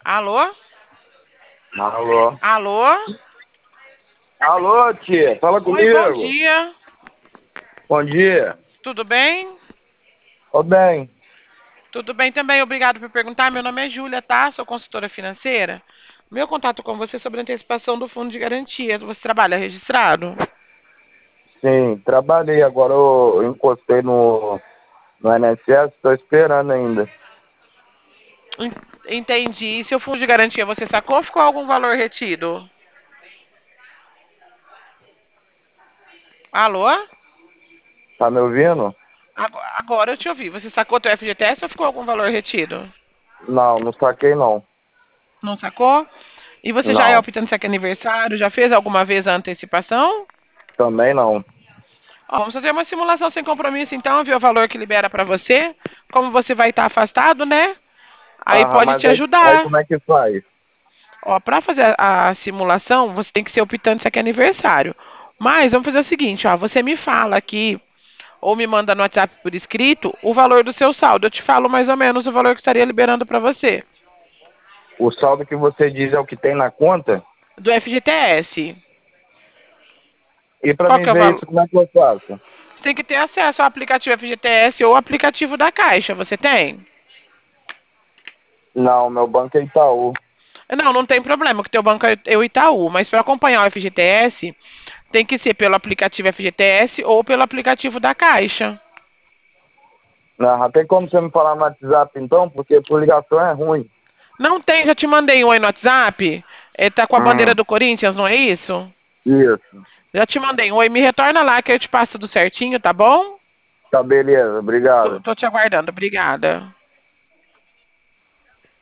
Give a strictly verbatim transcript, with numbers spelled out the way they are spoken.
Alô? Alô? Alô? Alô, tia, fala Oi, bom comigo. dia. Bom dia. Tudo bem? Tô bem. Tudo bem também, obrigado por perguntar. Meu nome é Júlia, tá? Sou consultora financeira. Meu contato com você é sobre a antecipação do fundo de garantia. Você trabalha registrado? Sim, trabalhei. Agora eu encostei no, no I N S S, tô esperando ainda. En- Entendi. E seu fundo de garantia você sacou ou ficou algum valor retido? Alô? Tá me ouvindo? Ago- Agora eu te ouvi. Você sacou teu F G T S ou ficou algum valor retido? Não, não saquei não. Não sacou? E você já é Não, optando se é aniversário? Já fez alguma vez a antecipação? também não. Ó, vamos fazer uma simulação sem compromisso, então, ver o valor que libera para você. Como você vai estar afastado, né? Aí Aham, pode mas te aí, aí ajudar. como é que faz? Ó, para fazer a, a simulação, você tem que ser optante se é aniversário. Mas vamos fazer o seguinte, ó, você me fala aqui ou me manda no WhatsApp por escrito o valor do seu saldo. Eu te falo mais ou menos o valor que estaria liberando para você O saldo que você diz é o que tem na conta? do F G T S. E pra Qual mim que é o ver valor? isso, como é que eu faço? Você tem que ter acesso ao aplicativo F G T S ou ao aplicativo da Caixa. Você tem? Não, meu banco é Itaú. Não, não tem problema, que teu banco é o Itaú, mas para acompanhar o F G T S, tem que ser pelo aplicativo F G T S ou pelo aplicativo da Caixa. Não, tem como você me falar no WhatsApp então? Porque por ligação é ruim. Não tem, já te mandei um aí no WhatsApp. É, tá com a bandeira Hum, do Corinthians, não é isso? isso. Já te mandei um oi, me retorna lá que eu te passo tudo certinho, tá bom? Tá beleza, Tô, obrigado. tô te aguardando, obrigada.